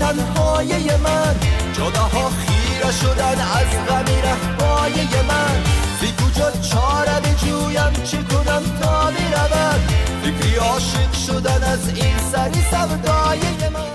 تنهای من، جداها خیره شدن از غمی رهبای من. زی کجا چاره بجویم چی کنم تا برود، فکری عاشق شدن از این سری سودای من.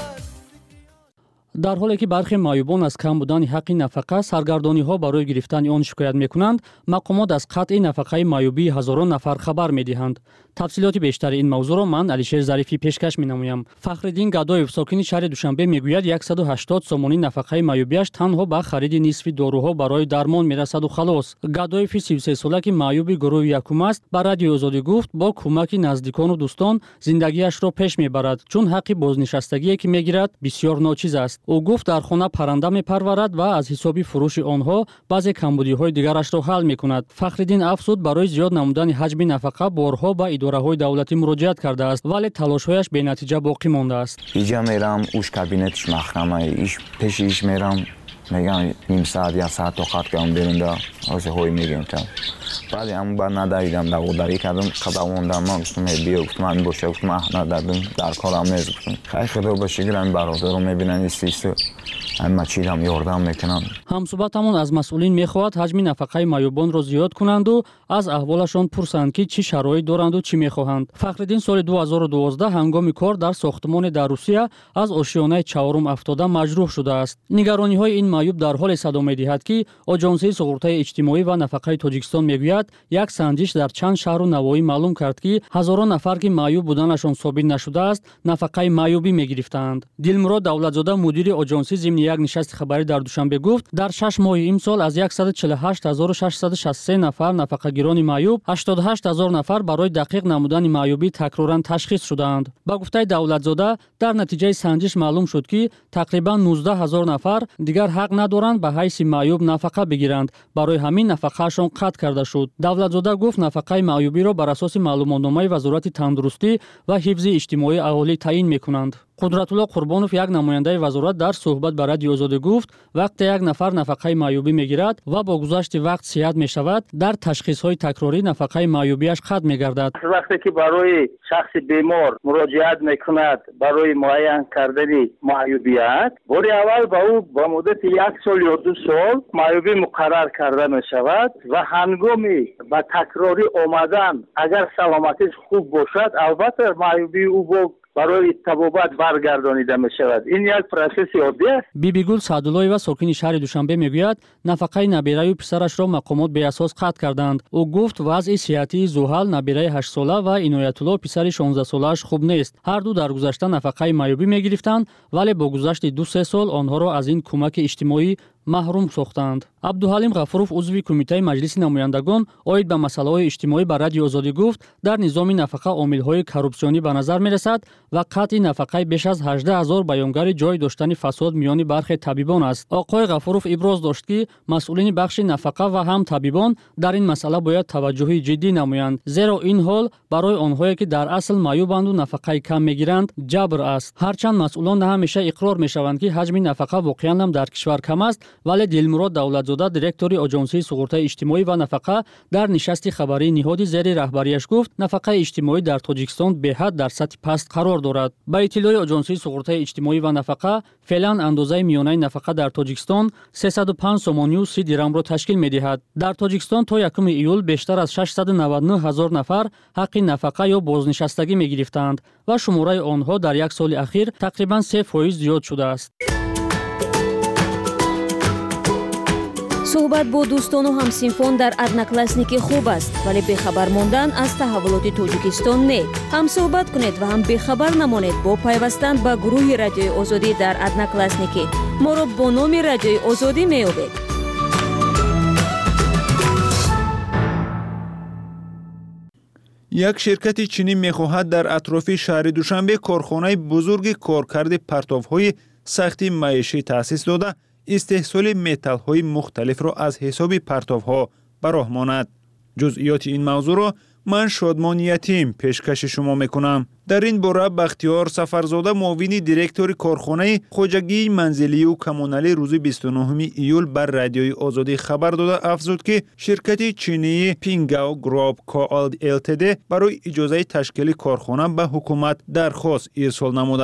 در حالی که برخی معیوبان از کم بودن حق نفقه سرگردانی‌ها برای گرفتن آن شکایت می‌کنند، مقامات از قطع نفقه معیوبی هزاران نفر خبر می‌دهند. تفصیلات بیشتر این موضوع را من علیشیر ظریفی پیشکش می‌نمایم. فخرالدین گدایف ساکن شهر دوشنبه میگوید 180 سومانی نفقه معیوبیش تنها به خرید نصف داروها برای درمان میرسد و خلاص. گدایف 33 ساله که معیوب گروه یکم است، به رادیو آزادی گفت با کمک نزدیکان و دوستان زندگیش را پیش میبرد، چون حق بازنشستگی که میگیرد بسیار ناچیز است. او گفت در خانه پرنده میپرورد و از حساب فروش آنها بعضی کمبودی‌های دیگرش را حل میکند. فخرالدین افزود برای زیاد نمودن حجم نفقه بارها به اداره‌های دولتی مراجعت کرده است، ولی تلاش‌هایش بی‌نتیجه باقی مانده است. اینجا میرم اوش کابینتش محکمه ایش پیشش میرم، میگم نیم ساعت یا ساعت طاقت کنم برونده از هوی میگم تا بعد هم بعد نداریدم دغدغه کردم خداوندم من گفتم بیا گفتم من باشه گفتم ندادم در کارم نیست گفتم خیر خدا باشه گرم برادرم میبینن استیس همه چیز هم یاردم میکنن. همصحبتمون از مسئولین میخواهد حجم نفقه معیوبان را زیاد کنند و از احوالشان پرسند که چی شرایط دارند و چی میخواهند. فخرالدین سال 2012 هنگام کار در ساختمان در روسیه از آشیانه چهارم افتاده مجروح شده است. نگرانی های این معیوب در حال صدا میدهد که آژانس سقراط اجتماعی و نفقه تاجیکستان میگوید یک سنجش در چند شهر و نواحی معلوم کرد که هزاران نفر که معیوب بودنشان ثابت نشده است نفقه معیوبی میگرفتند. دلمراد دولتزاده مدیر آژانس ضمن یک نشست خبری در دوشنبه گفت در 6 ماه امسال از 148663 نفر نفقه‌گیران معیوب 88000 نفر برای دقیق نمودن معیوبی تکرارا تشخیص شدند. با گفته دولتزاده در نتیجه سنجش معلوم شد که تقریبا 19000 نفر دیگر حق ندارند به حیث معیوب نفقه بگیرند، برای همین نفقهشان قطع کرده شد. دولتزاده گفت نفقه معیوبی را بر اساس معلوماتنامه وزارت تندرستی و حفظ اجتماعی اهالی تعیین میکنند. قدرت‌الله قربانوف یک نماینده وزارت در صحبت با رادیو آزادی گفت وقتی یک نفر نفقه معیوبی میگیرد و با گذشت وقت صحت میشود در تشخیص‌های تکراری نفقه معیوبیش ختم میگردد. وقتی که برای شخص بیمار مراجعت میکند برای معین کردن معیوبیت، باری اول با او با مدت 1 سال یا 2 سال معیوبی مقرر کرده میشود و هنگامی با تکراری آمدن اگر سلامتیش خوب باشد البته معیوبی او با برای تبابت برگردانیده می شود. این یک پروسس عادی است. بیبی گل سعداللهی و ساکن شهر دوشنبه میگوید نفقه نبیره و پسرش را مقامات به اساس قطع کردند. او گفت وضع صحتی زحل نبیره 8 ساله و عنایت الله پسر 16 ساله‌اش خوب نیست. هر دو در گذشته نفقه معیوبی میگرفتند ولی با گذشت 2-3 سال آنها را از این کمک اجتماعی محروم ساختند. عبدالحلیم غفوروف عضو کمیته مجلس نمایندگان اوید به مسائل اجتماعی بر رادیو آزادی گفت در نظام نفقه عامل‌های کورپسیونی به نظر می‌رسد و قطع نفقه بیش از 18000 بیانگر جای داشتن فساد میان برخی طبیبان است. آقای غفوروف ابراز داشت که مسئولین بخش نفقه و هم طبیبان در این مسئله باید توجه جدی نمایند، زیرا این حال برای آنهایی که در اصل معیوبند و نفقه کم میگیرند جبر است. هرچند مسئولان همیشه اقرار میشوند که حجم نفقه واقعا هم در کشور کم است، ولی دلمراد دولتزاده دایرکتور آژانس سقراط اجتماعی و نفقه در نشست خبری نهادی زیر رهبریش گفت نفقه اجتماعی در تاجیکستان به حد در سطح پست قرار دارد. با اطلاع آژانس سقراط اجتماعی و نفقه فعلا اندازه میانه نفقه در تاجیکستان 305 سومانی و 30 درم را تشکیل می‌دهد. در تاجیکستان تا 1 ایول بیشتر از 699000 نفر حق نفقه یا بازنشستگی می‌گرفتند و شماره آنها در یک سال اخیر تقریبا 3% زیاد شده است. صحبت با دوستان و همسینفان در ادناکلاسنیکی خوب است، ولی بخبر ماندن از تحولات تاجیکستان نه. هم صحبت کنید و هم بخبر نمانید با پیوستن به گروه رادیوی آزادی در ادناکلاسنیکی. ما را با نام رادیوی آزادی می‌یابید. یک شرکت چینی می‌خواهد در اطراف شهر دوشنبه کارخانه بزرگ کارکرد پرتاب‌های سختی معیشی تأسیس داده استحصال متال‌های مختلف را از حساب پرتاب‌ها براه ماند. جزئیات این موضوع را من شادمان یتیم پیشکش شما میکنم. در این باره بختیار سفرزاده معاون دیرکتور کارخانه خواجگی منزلی و کمونالی روز 29 ایول بر رادیوی آزادی خبر داده افزود که شرکت چینی پینگاو گروپ کو التد برای اجازه تشکیل کارخانه به حکومت درخواست ارسال نموده است.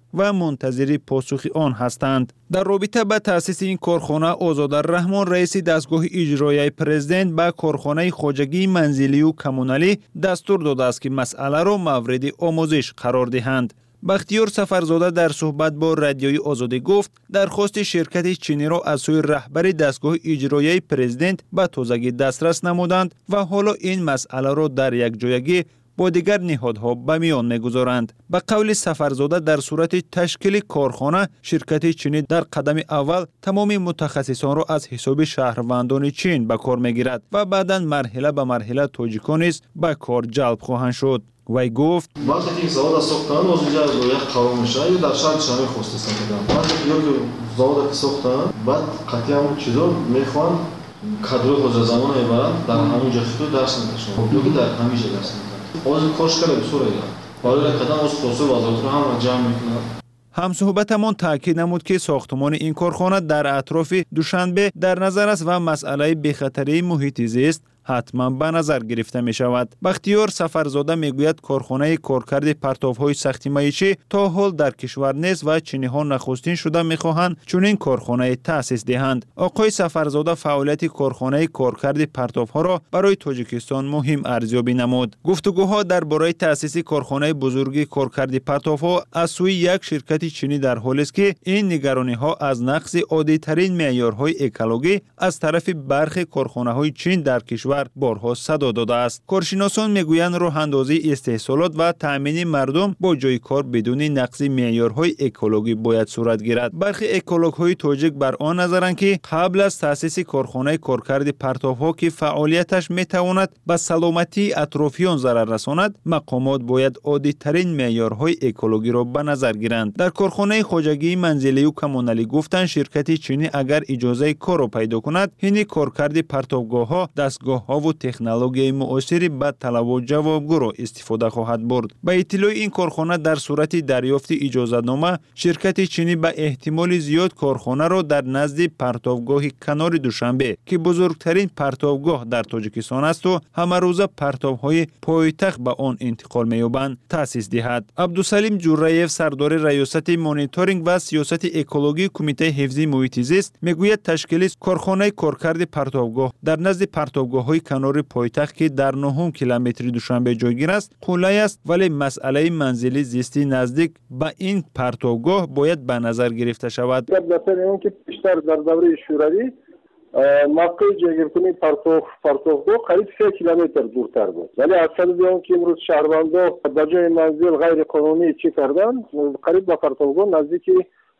و منتظر پاسخ آن هستند. در رابطه با تأسیس این کارخانه آزادالرحمن رئیس دستگاه اجرایی پرزیدنت به کارخانه خواجگی منزلی و کمونالی دستور داده است که مسئله را مورد آموزش قرار دهند. بختیار سفرزاده در صحبت با رادیوی آزادی گفت درخواست شرکت چینی را از سوی رهبر دستگاه اجرایی پرزیدنت به تازگی دسترس نمودند و حالا این مسئله را در یک جایگی با دیگر نهادها به میان می‌گذارند. به قول سفرزاده در صورت تشکیل کارخانه شرکت چینی در قدم اول تمام متخصصان را از حساب شهروندان چین به کار می‌گیرد و بعداً مرحله به مرحله تاجیکان نیز به کار جلب خواهند شد. وی گفت وقتی که زاویه ساختن از اینجا یک قوم میشه یا در شهر شهر خواسته کردن وقتی که زاویه ساختن بعد قطعی همون چیزا میخوان کادر خود زمان میبرن در همون جا خود درس میدن یا که در همین جا درس میدن از کارش کله بسوره حالا قدم از خاصه وزارت رو هم جمع میکنن. همصحبتمان تاکید نمود که ساختمان این کارخانه در اطراف دوشنبه در نظر است و مسئله بی‌خطری محیط زیست حتما به نظر گرفته می شود. بختیار سفرزاده می گوید کارخانه کارکرد پرتاب‌های سختی معیشتی تا حال در کشور نیست و چینی ها نخستین شده می خواهند چون این کارخانه تأسیس دهند. آقای سفرزاده فعالیت کارخانه کارکرد پرتاب‌ها را برای تاجیکستان مهم ارزیابی نمود. گفتگوها درباره تأسیس کارخانه بزرگی کارکرد پرتاب‌ها از سوی یک شرکت چینی در حالی است که این نگرانی‌ها از نقض عادی‌ترین معیارهای اکولوژی از طرف برخی کارخانه‌های چین در کشور بارها صدا داده است. کارشناسان میگویند راه اندازی استحصالات و تأمین مردم با جای کار بدون نقض معیارهای اکولوژی باید صورت گیرد. برخی اکولوژهای تاجیک بر آن نظرند که قبل از تأسیس کارخانه کارکرد پرتاب‌ها که فعالیتش میتواند به سلامتی اطرافیان ضرر رساند، مقامات باید عادی‌ترین معیارهای اکولوژی را به نظر گیرند. در کارخانه خواجگی منزلی و کمونالی گفتند شرکت چینی اگر اجازه کار را پیدا کند، این کارکرد پرتابگاه‌ها دستگاه و تکنولوژی معاصر به طلب و جوابگو را استفاده خواهد برد. به اطلاع این کارخانه در صورت دریافت اجازه‌نامه شرکت چینی به احتمال زیاد کارخانه را در نزد پرتابگاه کنار دوشنبه که بزرگترین پرتابگاه در تاجیکستان است و همه روزه پرتاب‌های پایتخت به آن انتقال می‌یابند تأسیس دهد. عبدالسلیم جورایف سردار ریاست مانیتورینگ و سیاست اکولوژی کمیته حفظ محیط زیست میگوید تشکیل کارخانه کارکرد پرتابگاه در نزد پرتابگاه‌های کنار پایتخت که در 9 کیلومتری دوشنبه جایگیر است قلعه است، ولی مسئله منزلی زیستی نزدیک به این پرتابگاه باید به نظر گرفته شود. مثلا اون که بیشتر در دوره شوروی موقع جایگیری پرتابگاه قریب 3 کیلومتر دورتر بود، ولی از سبب اون که امروز شهروندان به جای منزل غیر قانونی چی کردن قریب به پرتابگاه نزدیک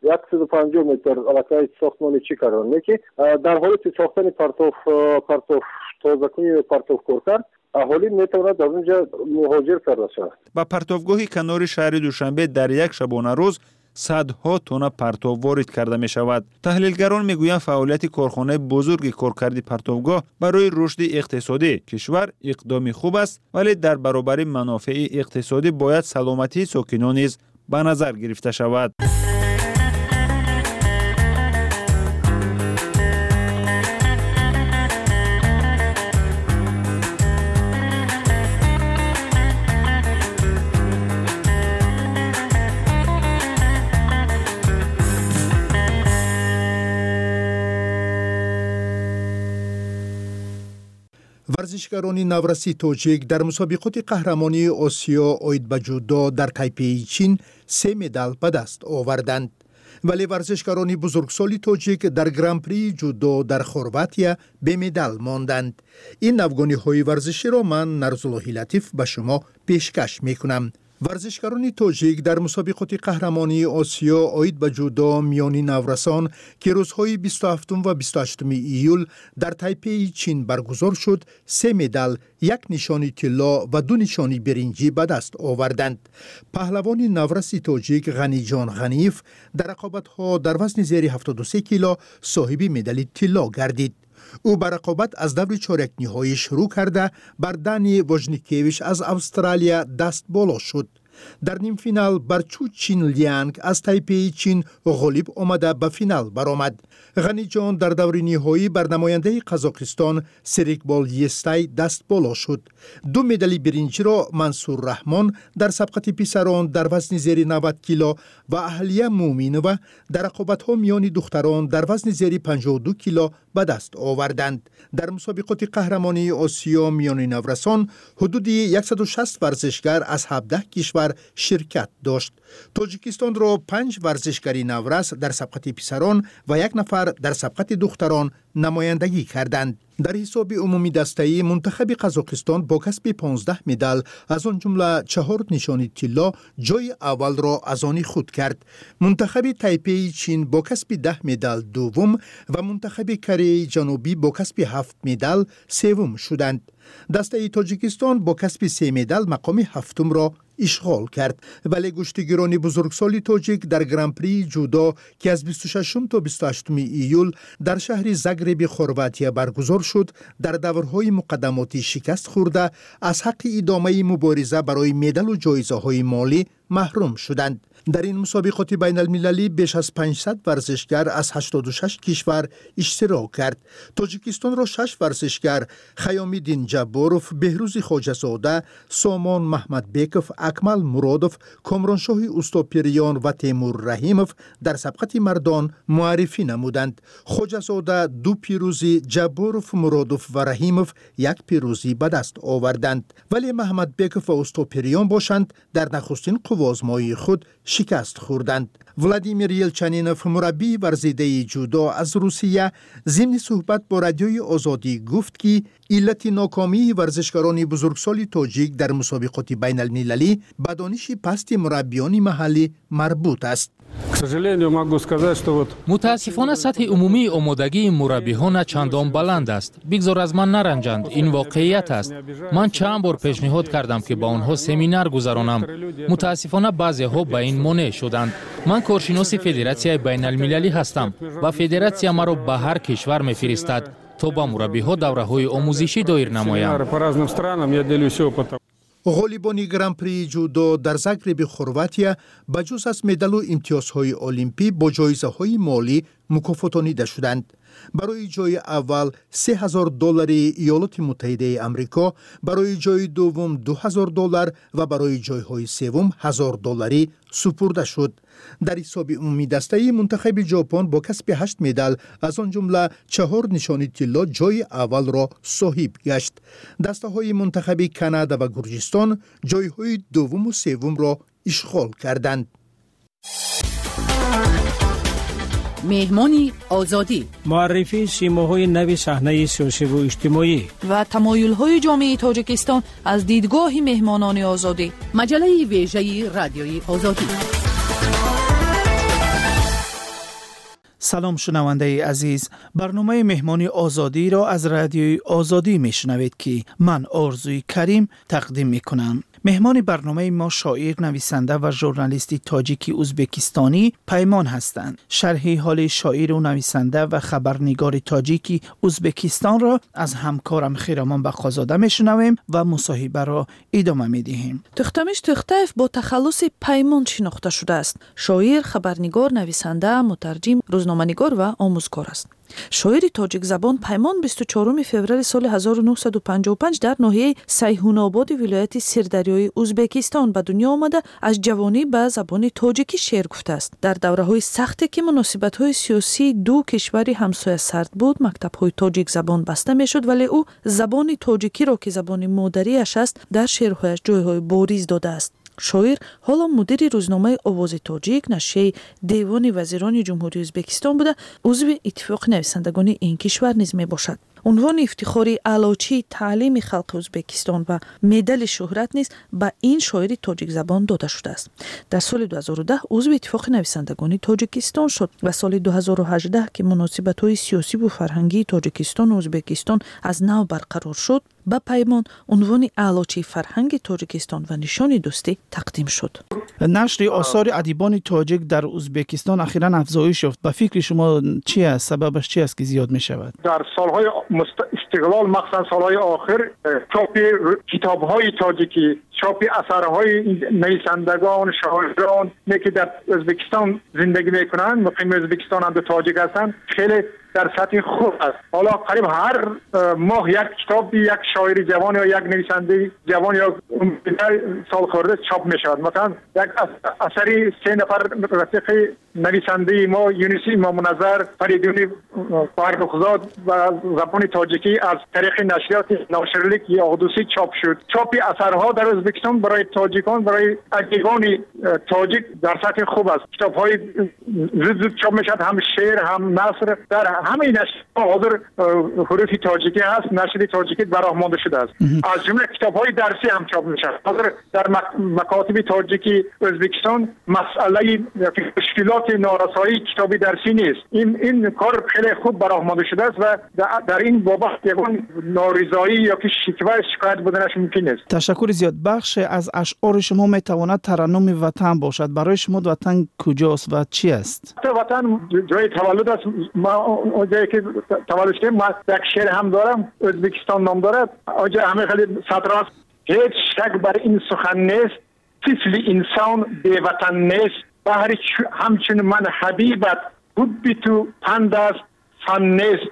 150 متر علاقه ساختمانی چی کردن که در حالت ساختن پرتاب تازه‌کنی پرتاب کارکرد اهالی میتواند در اونجا مهاجر کرده شود. با پرتابگاه کنار شهر دوشنبه در یک شبانه روز صدها تن پرتاب وارد کرده می شود. تحلیلگران میگویند فعالیت کارخانه بزرگ کارکرد پرتابگاه برای رشد اقتصادی کشور اقدامی خوب است، ولی در برابر منافع اقتصادی باید سلامتی ساکنان نیز به نظر گرفته شود. ورزشکاران نورسی تاجیک در مسابقات قهرمانی آسیا اوید به جودو در تایپی چین 3 مدال به دست آوردند. ولی ورزشکاران بزرگسالی تاجیک در گرانپری جودو در خرواطیا به مدال ماندند. این افغانی ورزشی را من نرزالله لطیف به شما پیشکش میکنم. ورزشکاران تاجیک در مسابقات قهرمانی آسیا اوید به جودو میانی نورسان که روزهای 27 و 28 ایول در تایپی چین برگزار شد 3 مدال، 1 نشانی طلا و 2 نشانی برنجی به دست آوردند. پهلوان نورسی تاجیک غنی جان غنیف در رقابت‌ها در وزن زیر 73 کیلو صاحب مدال طلا گردید. او بر رقابت از دور چهارک نهایی شروع کرده بر دانی وژنیکیویچ از استرالیا دست بالا شد. در نیم فینال برچو چین لیانگ از تایپی چین غالب آمده به فینال برآمد. غنی جان در دور نهایی بر نماینده قزاقستان سریکبال یستای دست بالا شد. 2 مدال برنجی را منصور رحمان در سبقت پسران در وزن زیر 90 کیلو و اهلیه مومینова در رقابت‌ها میان دختران در وزن زیر 52 کیلو به دست آوردند. در مسابقات قهرمانی آسیا میان نورسان حدود 160 ورزشگر از 17 کشور شرکت داشت. تاجیکستان را 5 ورزشگری نورس در سبقت پسران و 1 نفر در سبقت دختران نمایندگی کردند. در حساب عمومی دسته‌ای منتخب قزاقستان با کسب 15 مدال از آن جمله 4 نشانی طلا جای اول را از آن خود کرد. منتخب تایپی چین با کسب 10 مدال دوم و منتخب کره جنوبی با کسب 7 مدال سوم شدند. دسته تاجیکستان با کسب 3 مدال مقام هفتم را اشغال کرد. ولی گشتیگران بزرگسال تاجیک در گرانپری جودو که از 26 تا 28 ایول در شهر زاگرب خرواتیا برگزار شد در دورهای مقدماتی شکست خورده از حق ادامه مبارزه برای مدال و جایزه‌های مالی محروم شدند. در این مسابقات بین المللی بیش از 500 ورزشگر از 86 کشور اشتراک کرد. تاجیکستان را 6 ورزشگر خیام‌الدین جباروف، بهروز خواجه‌زاده، سامان محمدبکوف، اکمل مرادوف، کامرانشاه اوستاپیریان و تیمور رحیموف در سبقت مردان معرفی نمودند. خواجه‌زاده 2 پیروزی، جباروف، مرادوف و رحیموف 1 پیروزی به دست آوردند. ولی محمدبکوف و اوستاپیریان باشند در نخستین قوازمایی خود شکست خوردند. ولادیمیر یلچنینوف مربی ورزیده جودو از روسیه ضمن صحبت با رادیوی آزادی گفت که علت ناکامی ورزشکاران بزرگسال تاجیک در مسابقات بین المللی به دانش پست مربیان محلی مربوط است. متاسفانه سطح عمومی آمادگی مربی‌ها نه چندان بلند است. بگذار از من نرنجند، این واقعیت است. من چند بار پیشنهاد کردم که با آنها سمینار گذرانم. متاسفانه بعضی‌ها به این مانع شدند. من کارشناس فدراسیای بین المللی هستم و فدراسیا مرا به هر کشور می‌فرستد تا با مربی‌ها دوره‌های آموزشی دایر نمایم. غالبان گرانپری جودو در زاگرب خرواتیا بجز از مدال و امتیازهای المپی با جایزه‌های مالی مکافاتانیده شدند. برای جای اول $3000 ایالات متحده آمریکا، برای جای دوم $2000 و برای جایهای سوم $1000 سپرده شد. در حساب عمومی دسته منتخب ژاپن با کسب 8 مدال از آن جمله 4 نشانی طلا جای اول را صاحب گشت. دسته های منتخب کانادا و گرجستان جایهای دوم و سوم را اشغال کردند. مهمانی آزادی، معرفی سیماهای نو صحنه سیاسی و اجتماعی و تمایل‌های جامعه تاجیکستان از دیدگاه مهمانان آزادی. مجله ویژه رادیوی آزادی. سلام شنونده عزیز، برنامه مهمانی آزادی را از رادیوی آزادی میشنوید که من آرزوی کریم تقدیم میکنم. مهمان برنامه ما شاعر، نویسنده و ژورنالیست تاجیکی ازبکستانی پیمان هستند. شرح حال شاعر و نویسنده و خبرنگار تاجیکی ازبکستان را از همکارم خیرامان بقازاده میشنویم و مصاحبه را ادامه میدهیم. تختمش تختایف با تخلص پیمان شناخته شده است. شاعر، خبرنگار، نویسنده، مترجم، روزنامه‌نگار و آموزگار است. شاعر تاجیک زبان پیمان 24 فوریه سال 1955 در ناحیه سیحون‌آباد ولایت سردریای ازبکستان به دنیا آمده از جوانی به زبان تاجیکی شعر گفته است. در دوره‌های سختی که مناسبت‌های سیاسی دو کشور همسایه سرد بود، مکتب‌های تاجیک زبان بسته می‌شد، ولی او زبان تاجیکی را که زبان مادری‌اش است در شعرهایش جای‌های بارز داده است. شاعر حالا مدیر روزنامه آواز تاجیک، نشریه دیوان وزیران جمهوری ازبکستان بوده، عضو اتفاق نویسندگان این کشور نیز میباشد. عنوان افتخاری علاچی تعلیم خلق ازبکستان و مدال شهرت نیز به این شاعر تاجیک زبان داده شده است. در سال 2010 عضو اتفاق نویسندگان تاجیکستان شد و سال 2018 که مناسبت‌های سیاسی و فرهنگی تاجیکستان و ازبکستان از نو برقرار شد، به پیمان عنوان علاچی فرهنگ تاجیکستان و نشان دوستی تقدیم شد. نشر آثار ادیبان تاجیک در ازبکستان اخیراً افزایش یافت. به فکر شما چی است؟ سببش چی است که زیاد می شود؟ در سالهای استقلال، مخصوصا سالهای آخر، چاپ کتاب‌های تاجیکی، چاپ اثرهای نویسندگان شاعران که در ازبکستان زندگی میکنن، مقیم ازبکستان هم در تاجیک هستن، خیلی در سطح خوب است. حالا قریب هر ماه یک کتاب یک شاعر جوان یا یک نویسنده جوان یا سال خورده چاپ می شود. مثلا یک اثری 3 نفر رفیق نویسنده ما یونس امام نظر فریدونی فرخزاد و زبان تاجیکی از طریق نشریات ناشرلیک یا اقدوسی چاپ شد. چاپ اثرها در ازبکستان برای تاجیکان، برای ادیبان تاجیک در سطح خوب است. کتاب‌های زود چاپ می شود، هم شعر هم نثر. در همه نشریات حاضر حروف تاجیکی هست، نشر تاجیکی برآمده شده است. از جمله کتاب‌های درسی هم چاپ می شود. حاضر در مکاتب تاجیکی ازبکستان مسئله مشکلات نارسایی کتابی درسی نیست. این کار خیلی خوب برآمده شده است و در این بابت یگان نارضایی یا که شکایت بودنش ممکن است. تشکر زیاد. بخش از اشعار شما میتواند ترنم وطن باشد. برای شما وطن کجاست و چی است؟ وطن جای تولد است. ما جایی که تولد شدیم، ما یک شعر هم دارم، ازبکستان نام دارد. آنجا همه خیلی سطر است. هیچ شک بر این سخن نیست، طفل انسان بی وطن نیست. بهر همچون من حبیبت حبی تو پند است فن نیست.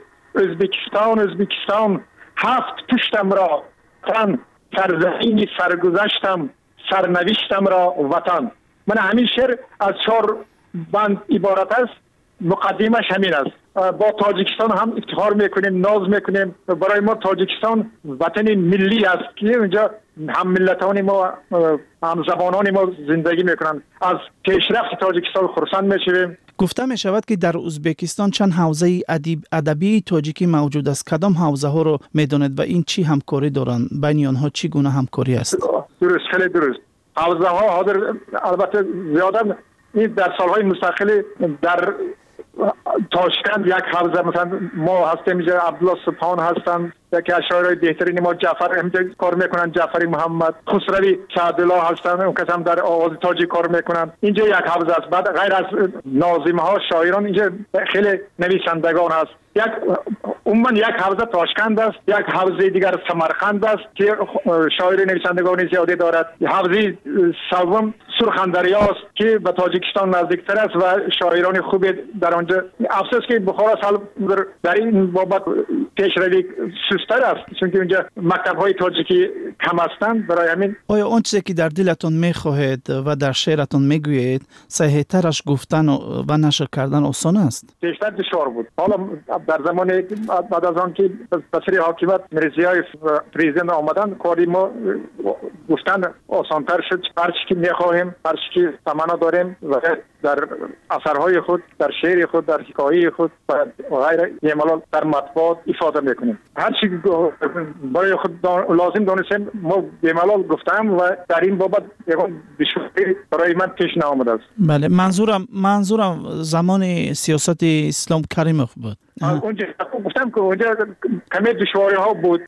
ازبکستان هفت پشتم را وطن، سرزمین سرگذشتم سرنوشتم را وطن. من همین شعر از 4 بند عبارت است. مقدمش همین است. با تاجیکستان هم افتخار میکنیم، ناز میکنیم. برای ما تاجیکستان وطن ملی است که اونجا هم ملتان ما هم زبانان ما زندگی میکنن. از پیشرفت تاجیکستان خرسند میشویم. گفته می شود که در ازبکستان چند حوزه ادبی تاجیکی موجود است. کدام حوزه ها رو میدونید و این چی همکاری دارند؟ بین آنها چی گونه همکاری است؟ درست، خیلی درست. حوزه ها حاضر البته زیاده. این در سالهای مستقل در تاشکند یک حوزه مثلا ما هستیم، اینجا عبدالله سبحان هستن که اشاعره بهترین ما جعفر اینجا کار میکنن، جعفری محمد، خسروی سعدالله هستن، اون کس هم در آواز تاجیک کار میکنن. اینجا یک حوزه است. بعد غیر از ناظمه ها شاعران اینجا خیلی نویسندگان هست. عموما یک حوزه تاشکند است، یک حوزه دیگر سمرقند است که شاعر نویسندگان زیادی دارد. حوزه سوم سرخندریا است که به تاجیکستان نزدیکتر است و شاعران خوب در آنجا. افسوس که بخارا سال در این بابت پیشروی سست‌تر است، چون که اونجا مکتب‌های تاجیکی کم هستند. برای همین آیا آن چیزی که در دلتون می‌خواهید و در شعرتون میگویید صحیح‌ترش گفتن و نشر کردن آسان است؟ بیشتر دشوار بود. حالا در زمان بعد از آن که بسری حاکمیت مرزیای پریزیدنت آمدن، کاری ما گفتن آسان‌تر شد. هر چی که می‌خواهیم، هر چی که تمنا داریم و در اثرهای خود، در شعر خود، در حکایه خود و غیره یمالال در مطبوعات افاده میکنیم. هر چی برای خود لازم دانستیم ما بیمالال گفتم و در این بابت یکم دشواری برای من پیش نآمده است. بله، منظورم زمان سیاست اسلام کریموف بود. اونجا گفتم که اونجا کمی دشواری ها بود.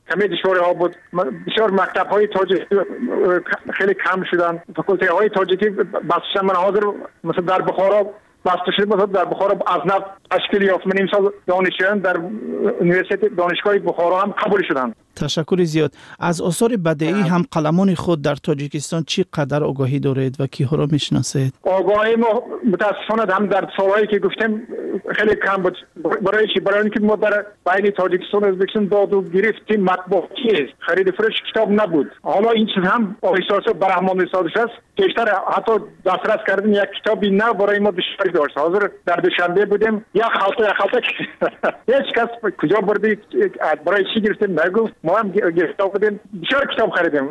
بسیار مکتب های تاجیکی خیلی کم شدن. فاکولته های تاجیکی بسیار من حاضر مثلا در بخارا بسته شده، مثلا در بخارا از نو تشکیل یافت. من امسال دانشجویان در یونیورسیته دانشگاه بخارا هم قبول شدن. تشکر زیاد. از آثار بدیعی هم قلمان خود در تاجیکستان چی قدر آگاهی دارید و کیها را میشناسید؟ آگاهی ما متاسفانه هم در سالهایی که گفتم خیلی کم بود. برای اینکه ما در بین تاجیکستان و ازبکستان داد و گرفتیم مطبوعاتی است، خرید فروش کتاب نبود. حالا این چیز هم احساس برهمان سازش است. بیشتر حتی دسترس کردن یک کتابی نه برای ما دشواری داشت. حاضر در دوشنبه بودیم یک خالطه هیچ کس کجا بردی برای چی گرفتیم نگفت. ما هم گرفته بودیم، بسیار کتاب خریدیم.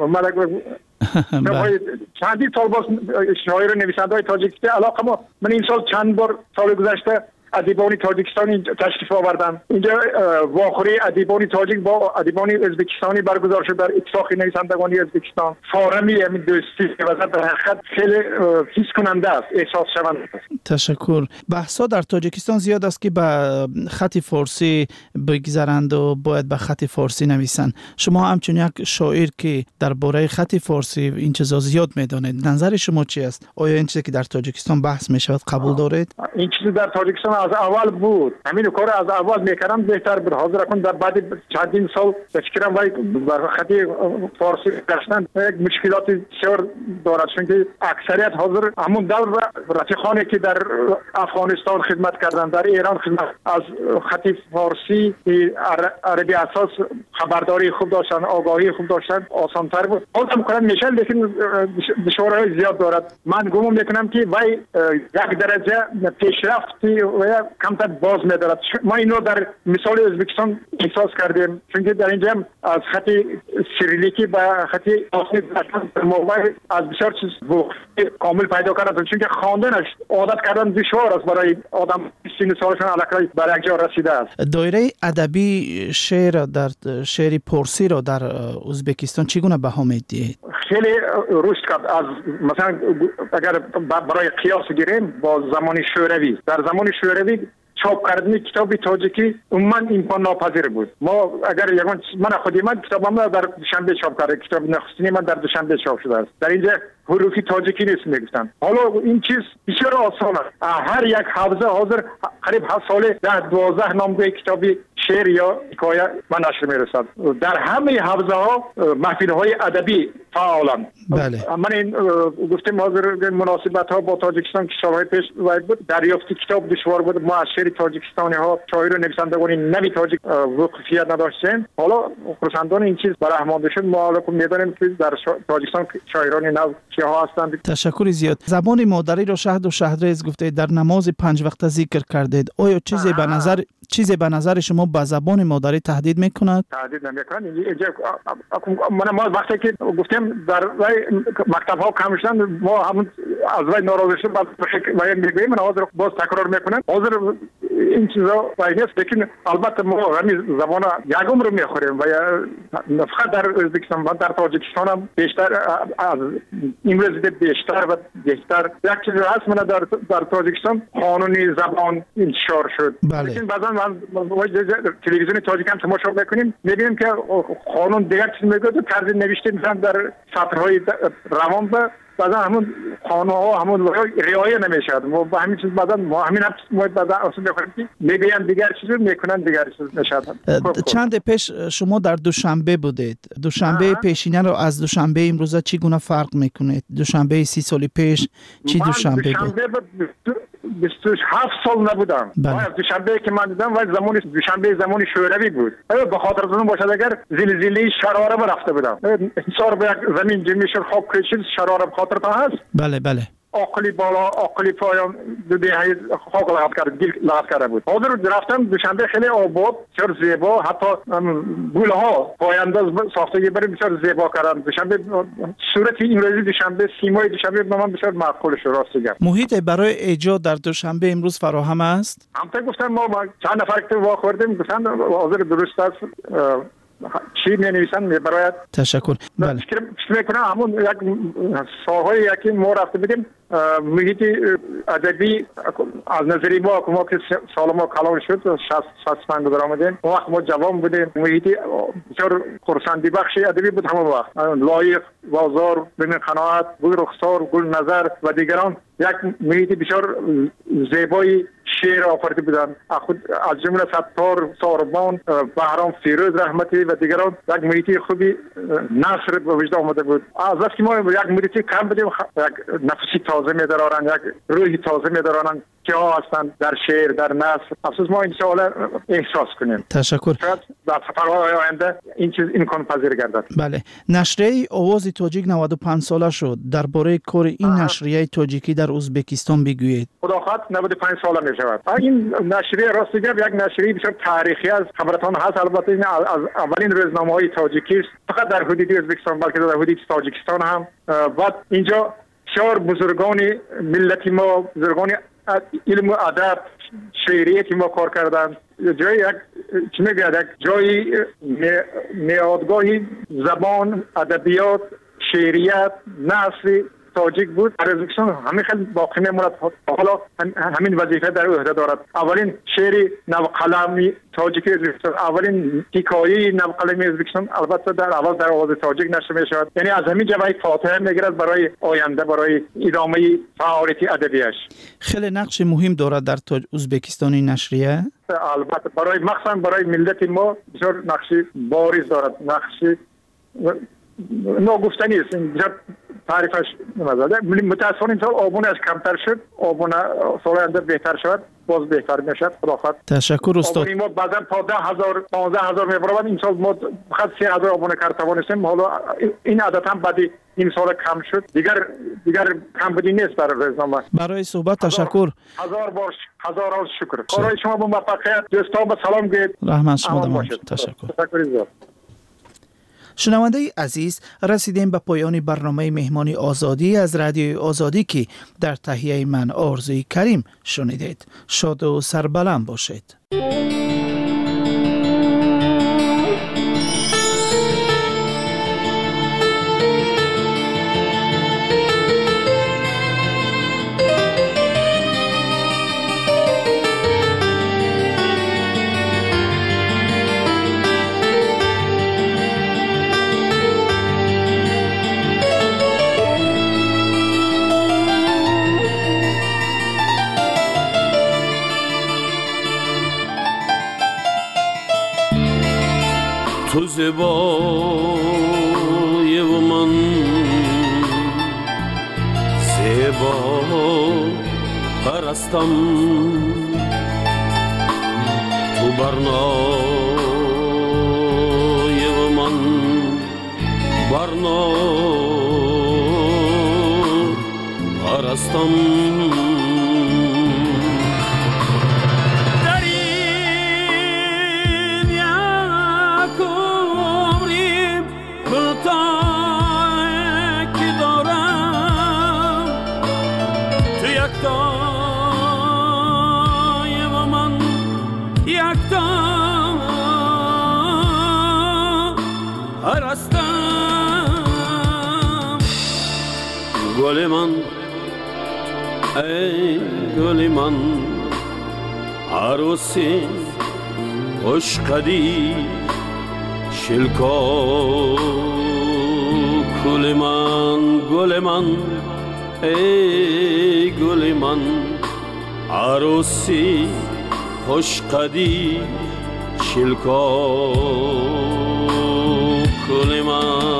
چندی سال باز شاعر و نویسنده‌های تاجیکی علاقه ما. من این سال چند بار سال گذشته ادیبان تاجیکستانی تشریف آوردن. اینجا واخوری ادیبان تاجیک با ادیبان ازبکستانی برگزار شد در اتفاق نویسندگان ازبکستان. فارمی همین دوستی و در حقیقت خیلی حس کننده است، احساس شونده است. تشکر. بحثا در تاجیکستان زیاد است که به خط فارسی بگذرند و باید به خط فارسی نویسند. شما همچون یک شاعر که درباره خط فارسی این چیزا زیاد میدانید، نظر شما چی است؟ آیا این چیزی که در تاجیکستان بحث می شود قبول دارید؟ این چیزی در تاجیکستان از اول بود. همین کار از اول میکردم بهتر بود. حاضر کن در بعد چندین سال فکرم وای بر خطی فارسی داشتن یک مشکلات بسیار دارد، چون که اکثریت حاضر همون دور رفیقانی که در افغانستان خدمت کردن، در ایران خدمت، از خطی فارسی عربی اساس خبرداری خوب داشتن، آگاهی خوب داشتن، آسان‌تر بود. حاضر میکنم میشه، لیکن دشواری زیاد دارد. من گمان میکنم که وای یک درجه پیشرفتی و کمتر باز میدارد. ما اینو در مثال ازبکستان احساس کردیم، چون که در اینجا از خط سریلیکی به خط آسمی موبایل از بسیار چیز کامل پیدا کردن، چون که خواندنش عادت کردن دشوار است برای آدم 30 سالشان الکی بر یک جا رسیده است. دایره ادبی شعر پارسی را در ازبکستان چگونه بها میدید؟ خیلی رشد کرد. از مثلا اگر برای قیاس گیریم با زمان شوروی، در زمان شوروی چاپ کردن کتاب تاجیکی عموما امکان ناپذیر بود. ما اگر من خودی من کتابم در دوشنبه چاپ کردم، کتاب نخستینی من در دوشنبه چاپ شده است. در اینجا حروفی تاجیکی نیست میگفتن. حالا این چیز بسیار آسان است. هر یک حافظه حاضر قریب 7 سال 10-12 نامه کتابی شعر یا حکایه من نشر میرسد. در همه حوزه ها محفل های ادبی فعالند. بله. من این گفتم حاضر مناسبت ها با تاجیکستان که سالهای پیش بود، دریافت کتاب دشوار بود. ما از شعر تاجیکستانی ها شاعر و نویسندگان نوی تاجیک وقوفیت نداشتیم. حالا خرسندان این چیز برآمده شد. ما حالا میدانیم که در تاجیکستان شاعران نو کیها هستند. تشکر زیاد. زبان مادری را شهد و شهرریز گفتید، در نماز 5 وقته ذکر کردید. آیا چیزی به نظر شما به زبان مادری تهدید میکند؟ تهدید نمیکند. ما وقتی که گفتم در مکتب ها کم شدن، ما همون از وای ناراضی شدیم، وای میگیم من حاضر باز تکرار میکنم. حاضر این چیزا وای نیست، لیکن البته ما همین زبان یکم رو میخوریم و فقط در ازبکستان و در تاجیکستان هم بیشتر از امروز بیشتر و بهتر. یک چیز هست، من در تاجیکستان قانونی زبان انتشار شد. بله. لیکن بعضا من تلویزیون تاجیک هم تماشا میکنیم، میبینیم که قانون دیگر چیز میگه، تو طرز نوشته مثلا در سطرهای روان بعضا همون قانون ها همون رعایت نمیشد. ما با همین چیز بعضا ما همین بعضا اصلا میخوریم میگن دیگر چیز میکنن دیگر چیز نشد. چند پیش شما در دوشنبه بودید. دوشنبه پیشینه رو از دوشنبه امروزه چگونه فرق میکنید؟ دوشنبه 30 سال پیش چی دوشنبه بود؟ 27 سال نبودم. بله. دوشنبه که من دیدم ولی زمان شوروی بود. به خاطرتون باشد اگر زلزله شراره رفته بودم. انصار به یک زمین جمعی شد، خاک کشید، شراره خاطرتون هست؟ بله بله. آقلی بالا آقلی پایان دو دهه خاک لغت کرده بود. حاضر رفتم دوشنبه خیلی آباد، بسیار زیبا، حتی گل ها پایانداز ساختگی برای بسیار زیبا کردن. دوشنبه صورت امروزی دوشنبه، سیمای دوشنبه به من بسیار معقول شد. راست میگم. محیط برای ایجاد در دوشنبه امروز فراهم است؟ هم گفتم ما چند نفر که واخوردیم گفتن حاضر درست است. چی می برای تشکر. بله. فکر میکنم همون یک ساحه یکی ما رفته بودیم محیط ادبی از نظری ما که سال ما کلان شد 60 گذر آمدیم. اون وقت ما جوان بودیم. محیط بسیار خرسندی بخش ادبی بود. همون وقت لایق، بازار، ببین قناعت، گل رخسار، گل نظر و دیگران یک محیط بسیار زیبایی شعر آفریده بودند. از جمله ستار، ساربان، بهرام فیروز رحمتی و دیگران یک محیط خوبی نثر به وجود آمده بود. از وقتی ما یک محیط کم بودیم، یک نفسی تازه می‌دارن، یک روحی تازه می‌دارن که ها هستند در شعر، در نثر. افسوس ما این سوال احساس کنیم. تشکر. شاید در سفرهای آینده این چیز امکان پذیر گردد. بله. نشریه آواز تاجیک 95 ساله شد. درباره کار این نشریه تاجیکی در ازبکستان بگویید. خداخواد 95 ساله می شود. این نشریه راست میگم یک نشریه بسیار تاریخی است. خبرتان هست. البته این از اولین روزنامه‌های تاجیکی است. فقط در حدود ازبکستان بلکه در حدود تاجیکستان هم. و اینجا بسیار بزرگان ملت ما، بزرگان علم و ادب، شعریت ما کار کردند. جای یک جای میادگاهی زبان، ادبیات، شعریت، نثر تاجیک بود در ازبکستان همین خیلی باقی میموند. حالا همین وظیفه در عهده دارد. اولین شعر نوقلمی تاجیک ازبکستان، اولین حکایه نوقلمی ازبکستان البته در اول در آواز تاجیک نشر میشود. یعنی از همین جبهه فاتحه میگیرد برای آینده، برای ادامه فعالیت ادبیش. خیلی نقش مهم دارد در ازبکستانی نشریه. البته برای مخصوصا برای ملت ما بسیار نقش بارز دارد. نقش ناگفتنی است. اینجا تعریفش نمی‌زده. متأسفانه این سال آبونش کمتر شد. آبون سال آینده بهتر شود، باز بهتر میشد. خداحافظ. تشکر استاد. آبونی ما بعضا تا 10,000 15,000 میبرد. این سال ما فقط 3,000 آبونه کار توانستیم. حالا این عادت هم بعد این سال کم شد. دیگر کم بودی نیست در روزنامه. برای صحبت تشکر. هزار شکر. کارهای شما با موفقیت. دوستان با سلام گید. رحمت شما باشید. تشکر. شنونده عزیز، رسیدیم به پایان برنامه مهمانی آزادی از رادیوی آزادی که در تهیه من آرزوی کریم شنیدید. شاد و سربلند باشید. تو زیبای و من زیبا پرستم، تو برنای و من برنا پرستم. گل من ای گل من عروسی خوش قدی شلکا گل من ای گل من عروسی خوش قدی شلکا گل من.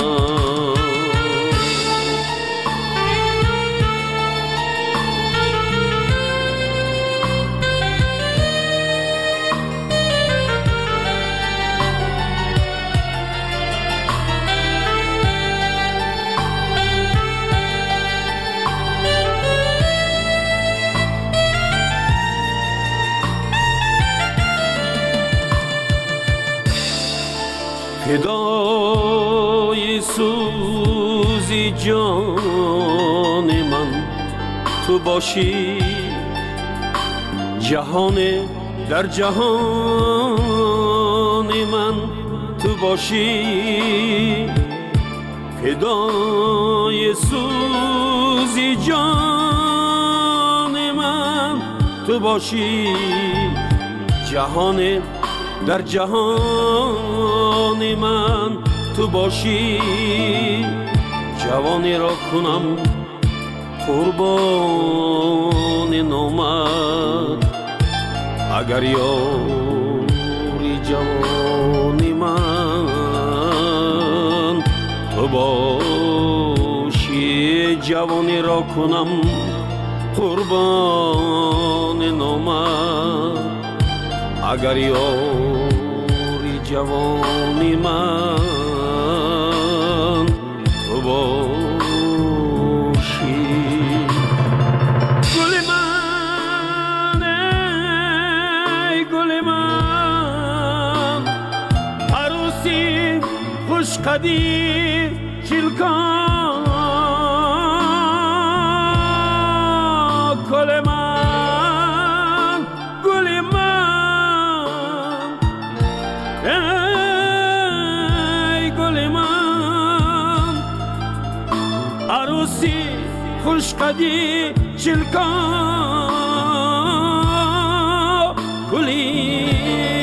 فدای سوزی جان من تو باشی، جهان در جهان من تو باشی. فدای سوزی جان من تو باشی، جهان در جهان من تو باشی. جوانی را کنم قربان نامت، اگر یاری جوانی من تو باشی. جوانی را کنم قربان نامت، اگر یاری جوانی من تو باشی. گل من ای گل من عروسی خوش قدی شلکا گل من گل من ای گل من عروسی خوش قدی چلکا گلی